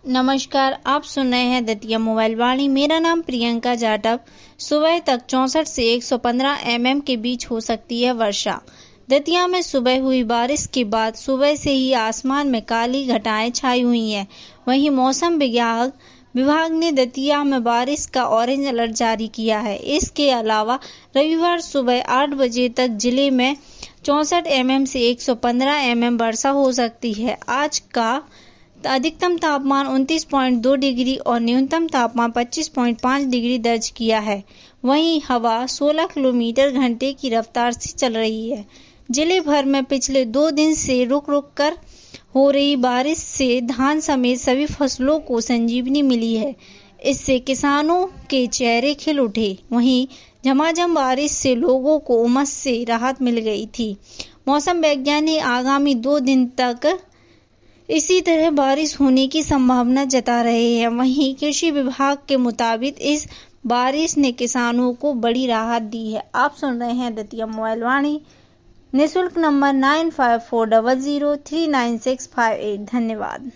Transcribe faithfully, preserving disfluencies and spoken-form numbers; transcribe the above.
नमस्कार, आप सुन रहे हैं दतिया मोबाइल वाणी। मेरा नाम प्रियंका जाटव। सुबह तक चौसठ से एक सौ पंद्रह एमएम के बीच हो सकती है वर्षा। दतिया में सुबह हुई बारिश के बाद सुबह से ही आसमान में काली घटाएं छाई हुई हैं। वहीं मौसम विज्ञान विभाग ने दतिया में बारिश का ऑरेंज अलर्ट जारी किया है। इसके अलावा रविवार सुबह आठ बजे तक जिले में चौसठ एमएम से एक सौ पंद्रह एमएम वर्षा हो सकती है। आज का अधिकतम तापमान उनतीस पॉइंट दो डिग्री और न्यूनतम तापमान पच्चीस पॉइंट पाँच डिग्री दर्ज किया है। वहीं हवा सोलह किलोमीटर घंटे की रफ्तार से चल रही है। जिले भर में पिछले दो दिन से रुक रुक कर हो रही बारिश से धान समेत सभी फसलों को संजीवनी मिली है। इससे किसानों के चेहरे खिल उठे। वहीं झमाझम बारिश से लोगों को उमस से राहत मिल गई थी। मौसम वैज्ञानिक आगामी दो दिन तक इसी तरह बारिश होने की संभावना जता रहे हैं। वहीं कृषि विभाग के मुताबिक इस बारिश ने किसानों को बड़ी राहत दी है। आप सुन रहे हैं दतिया मोबाइल वाणी। निःशुल्क number nine five four double zero three nine six five eight. धन्यवाद।